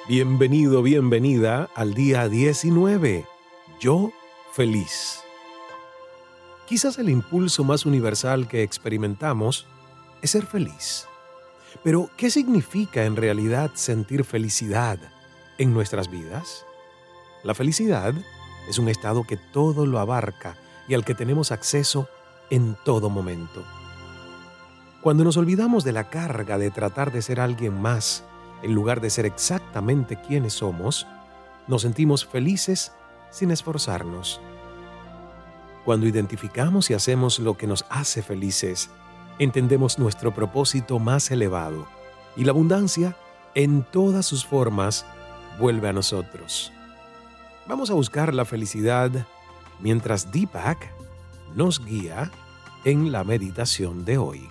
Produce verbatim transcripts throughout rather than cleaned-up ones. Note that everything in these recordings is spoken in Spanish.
Bienvenido, bienvenida al día diecinueve. Yo feliz. Quizás el impulso más universal que experimentamos es ser feliz. Pero, ¿qué significa en realidad sentir felicidad en nuestras vidas? La felicidad es un estado que todo lo abarca y al que tenemos acceso en todo momento. Cuando nos olvidamos de la carga de tratar de ser alguien más, en lugar de ser exactamente quienes somos, nos sentimos felices sin esforzarnos. Cuando identificamos y hacemos lo que nos hace felices, entendemos nuestro propósito más elevado y la abundancia, en todas sus formas, vuelve a nosotros. Vamos a buscar la felicidad mientras Deepak nos guía en la meditación de hoy.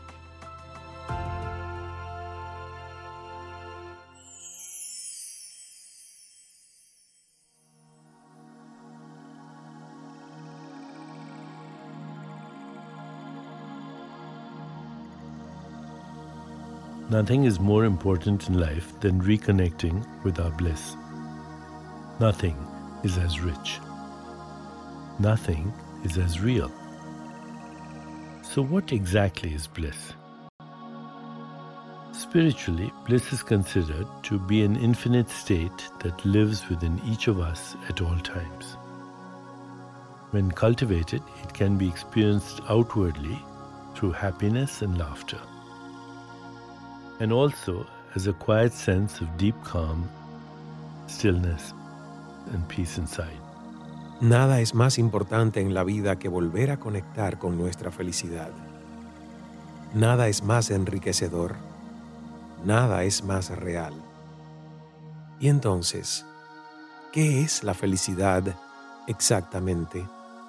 Nothing is more important in life than reconnecting with our bliss. Nothing is as rich. Nothing is as real. So what exactly is bliss? Spiritually, bliss is considered to be an infinite state that lives within each of us at all times. When cultivated, it can be experienced outwardly through happiness and laughter, and also as a quiet sense of deep calm, stillness, and peace inside. Nada es más importante en la vida que volver a conectar con nuestra felicidad. Nada es más enriquecedor. Nada es más real. Y entonces, ¿qué es la felicidad exactamente?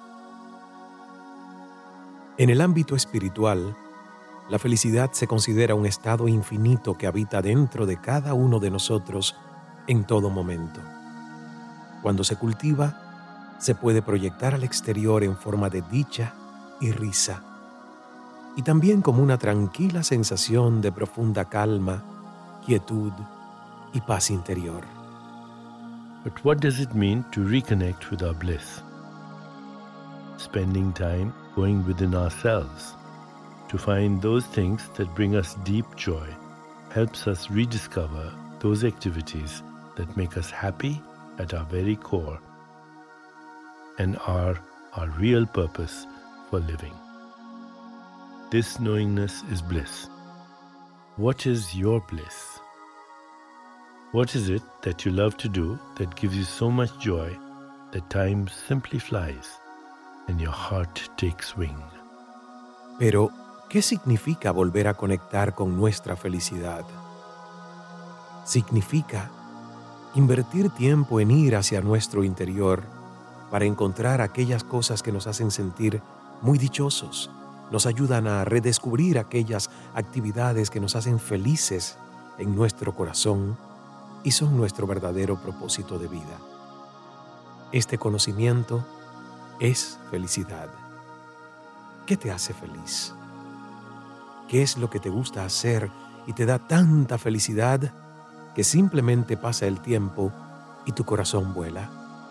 En el ámbito espiritual, la felicidad se considera un estado infinito que habita dentro de cada uno de nosotros en todo momento. Cuando se cultiva, se puede proyectar al exterior en forma de dicha y risa, y también como una tranquila sensación de profunda calma, quietud y paz interior. But what does it mean to reconnect with our bliss? Spending time going within ourselves to find those things that bring us deep joy helps us rediscover those activities that make us happy at our very core and are our real purpose for living. This knowingness is bliss. What is your bliss? What is it that you love to do that gives you so much joy that time simply flies and your heart takes wing? Pero, ¿qué significa volver a conectar con nuestra felicidad? Significa invertir tiempo en ir hacia nuestro interior para encontrar aquellas cosas que nos hacen sentir muy dichosos, nos ayudan a redescubrir aquellas actividades que nos hacen felices en nuestro corazón y son nuestro verdadero propósito de vida. Este conocimiento es felicidad. ¿Qué te hace feliz? ¿Qué es lo que te gusta hacer y te da tanta felicidad que simplemente pasa el tiempo y tu corazón vuela?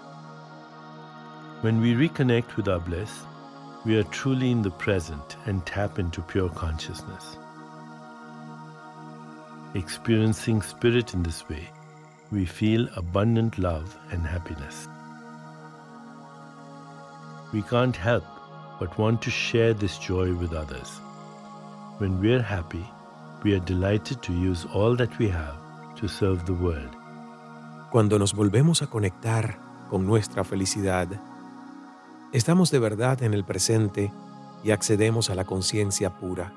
When we reconnect with our bliss, we are truly in the present and tap into pure consciousness. Experiencing spirit in this way, we feel abundant love and happiness. We can't help but want to share this joy with others. When we are happy, we are delighted to use all that we have to serve the world. Cuando nos volvemos a conectar con nuestra felicidad, estamos de verdad en el presente y accedemos a la conciencia pura.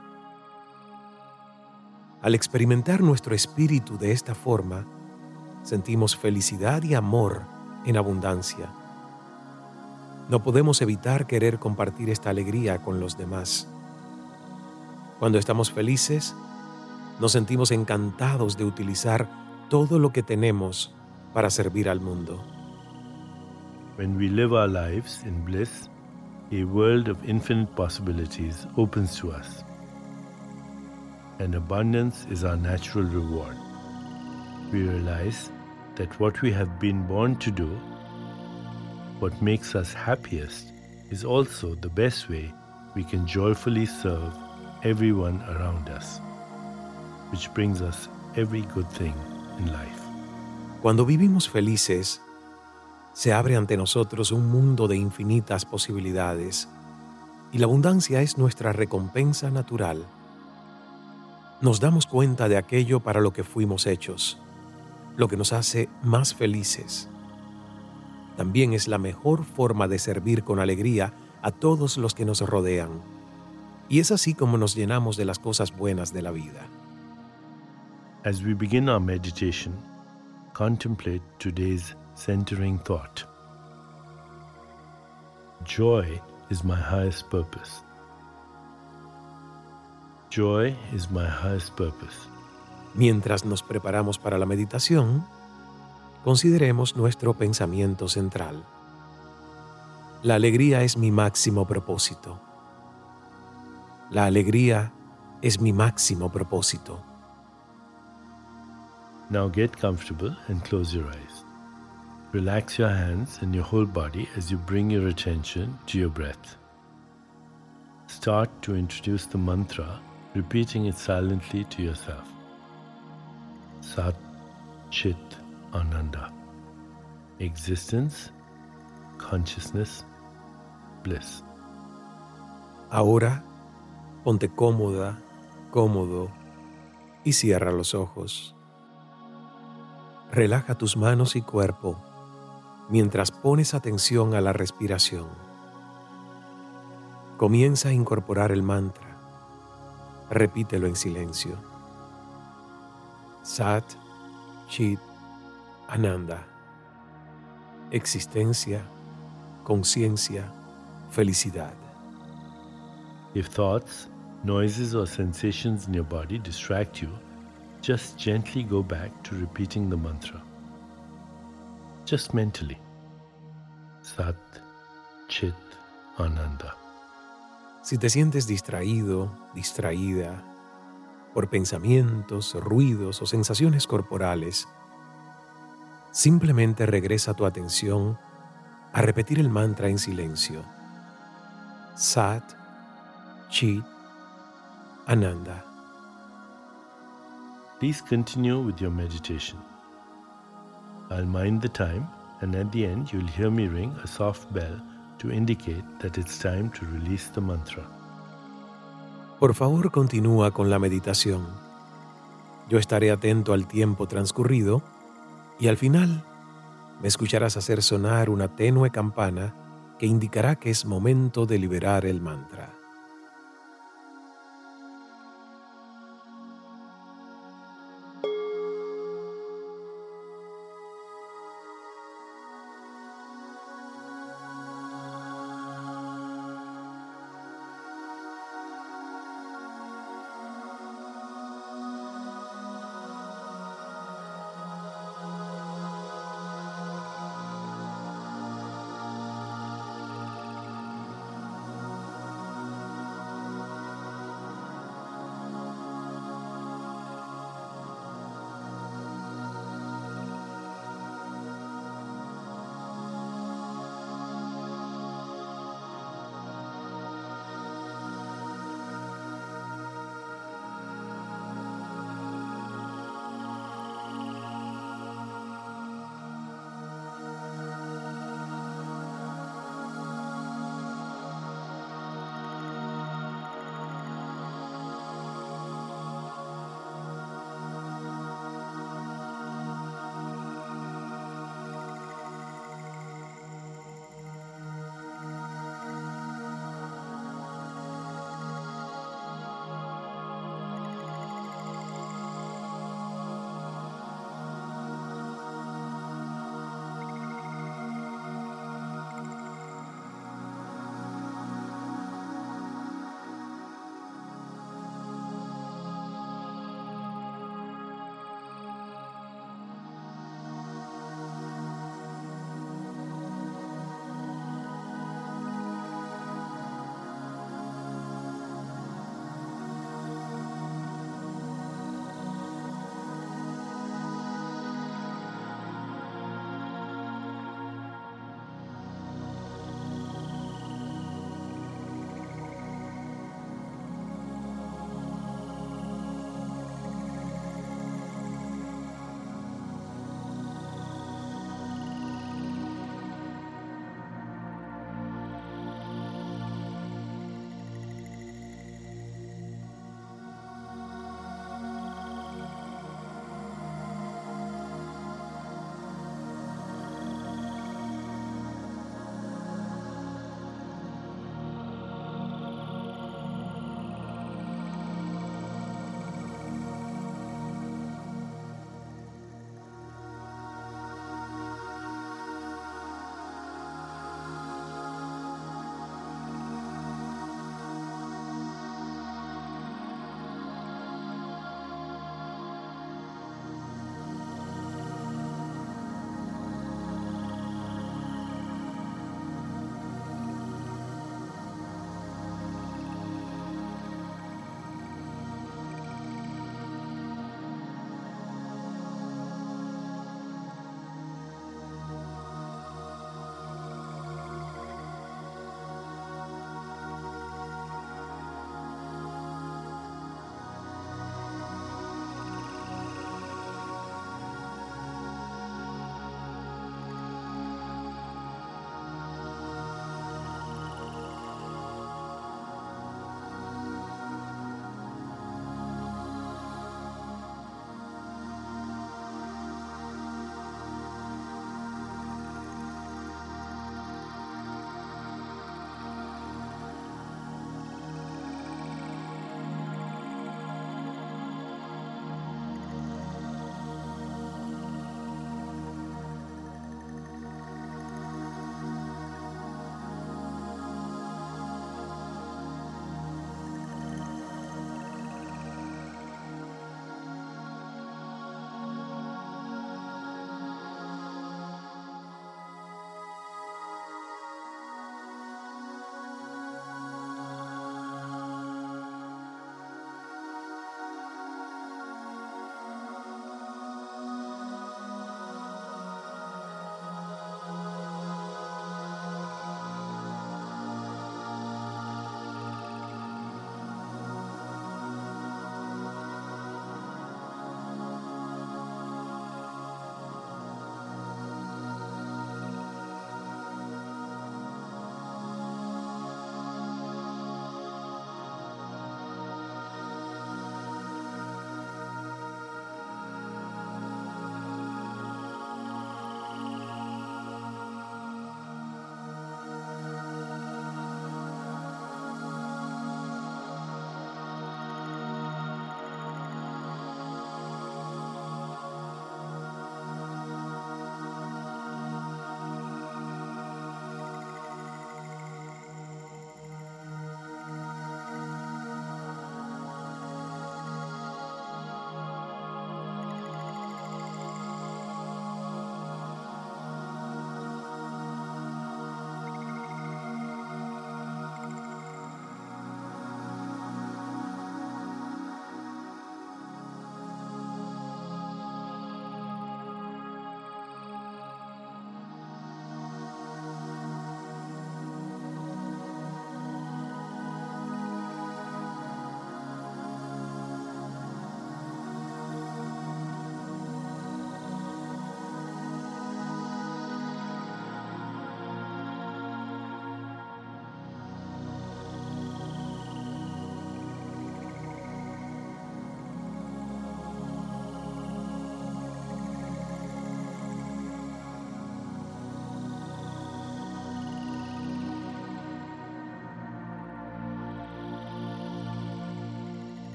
Al experimentar nuestro espíritu de esta forma, sentimos felicidad y amor en abundancia. No podemos evitar querer compartir esta alegría con los demás. Cuando estamos felices, nos sentimos encantados de utilizar todo lo que tenemos para servir al mundo. When we live our lives in bliss, a world of infinite possibilities opens to us, and abundance is our natural reward. We realize that what we have been born to do, what makes us happiest, is also the best way we can joyfully serve everyone around us, which brings us every good thing in life. Cuando vivimos felices, se abre ante nosotros un mundo de infinitas posibilidades y la abundancia es nuestra recompensa natural. Nos damos cuenta de aquello para lo que fuimos hechos, lo que nos hace más felices. También es la mejor forma de servir con alegría a todos los que nos rodean. Y es así como nos llenamos de las cosas buenas de la vida. As we begin our meditation, contemplate today's centering thought. Joy is my highest purpose. Joy is my highest purpose. Mientras nos preparamos para la meditación, consideremos nuestro pensamiento central. La alegría es mi máximo propósito. La alegría es mi máximo propósito. Now get comfortable and close your eyes. Relax your hands and your whole body as you bring your attention to your breath. Start to introduce the mantra, repeating it silently to yourself. Sat Chit Ananda. Existence, consciousness, bliss. Ahora, ponte cómoda, cómodo y cierra los ojos. Relaja tus manos y cuerpo mientras pones atención a la respiración. Comienza a incorporar el mantra. Repítelo en silencio. Sat Chit Ananda. Existencia, conciencia, felicidad. If thoughts, noises, or sensations in your body distract you, just gently go back to repeating the mantra. Just mentally. Sat Chit Ananda. Si te sientes distraído, distraída por pensamientos, ruidos o sensaciones corporales, simplemente regresa tu atención a repetir el mantra en silencio. Sat Chit Ananda. Please continue with your meditation. I'll mind the time, and at the end you'll hear me ring a soft bell to indicate that it's time to release the mantra. Por favor, continúa con la meditación. Yo estaré atento al tiempo transcurrido y al final me escucharás hacer sonar una tenue campana que indicará que es momento de liberar el mantra.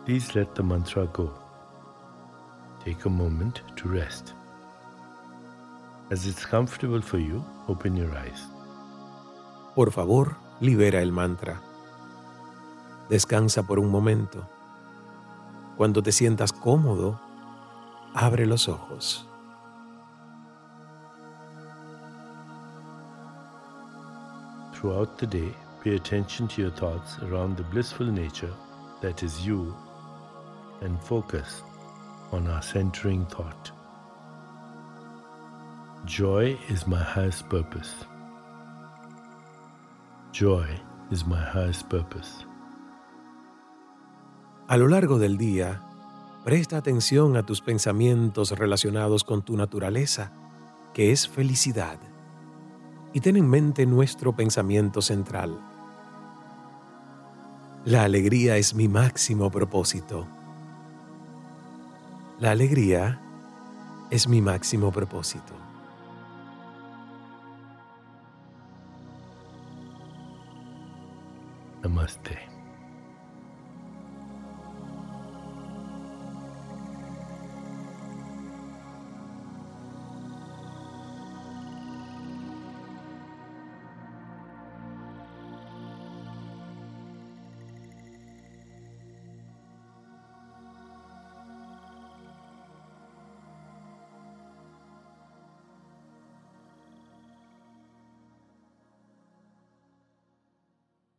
please let the mantra go. Take a moment to rest. As it's comfortable for you, open your eyes. Por favor, libera el mantra. Descansa por un momento. Cuando te sientas cómodo, abre los ojos. Throughout the day, pay attention to your thoughts around the blissful nature that is you and focus on our centering thought. Joy is my highest purpose. Joy is my highest purpose. A lo largo del día, presta atención a tus pensamientos relacionados con tu naturaleza, que es felicidad. Y ten en mente nuestro pensamiento central. La alegría es mi máximo propósito. La alegría es mi máximo propósito. Namaste.